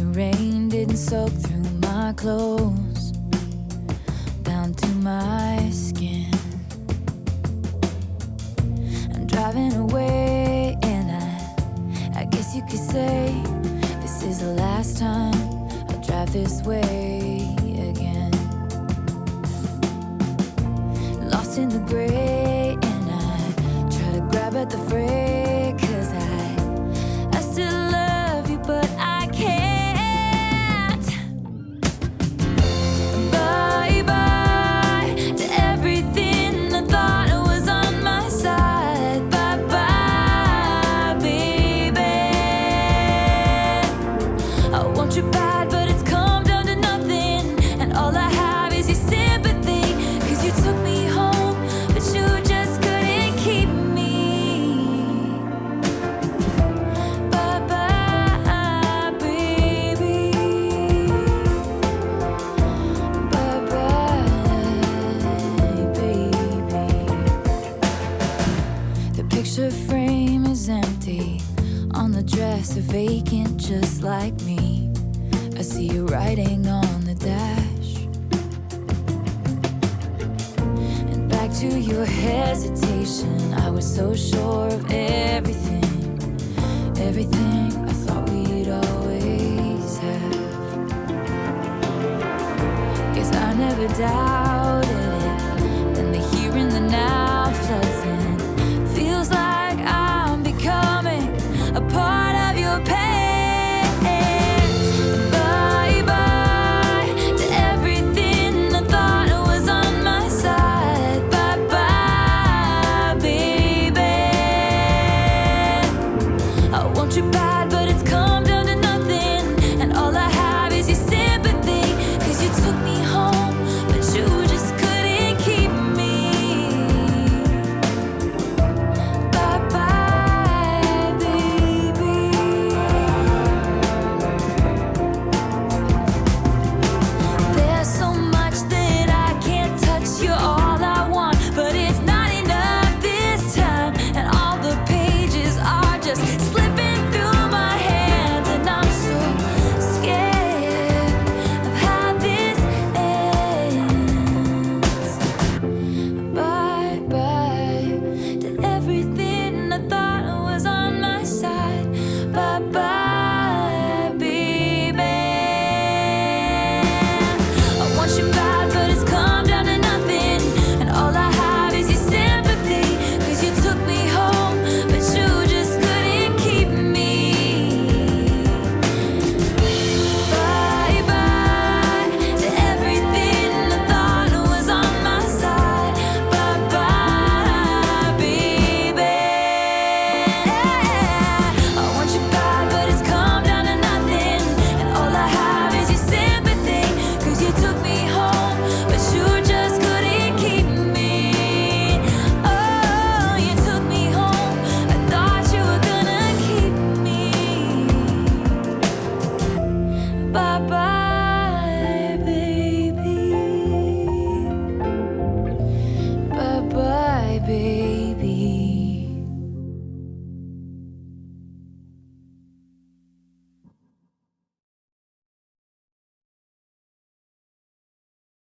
rain didn't soak through my clothes down to my skin. I'm driving away, and I guess you could say this is the last time I'll drive this way again. Lost in the gray, and I try to grab at the fray, 'cause I still love you, but I can't. Bye bye to everything I thought was on my side. Bye bye, baby. I want you bad, but it's come down to nothing, and all I have is your sympathy. 'Cause you took me home, but you just couldn't keep me. Bye bye, baby. Bye bye, baby. The picture frame is empty, on the dresser vacant, just like me. I see you writing on the dash, and back to your hesitation. I was so sure of everything, everything I thought we'd always have. Guess I never doubt